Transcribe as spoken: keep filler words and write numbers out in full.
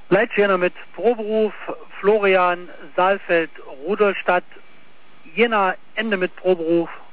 Leitschirner mit Proberuf, Florian, Saalfeld, Rudolstadt, Jena, Ende mit Proberuf,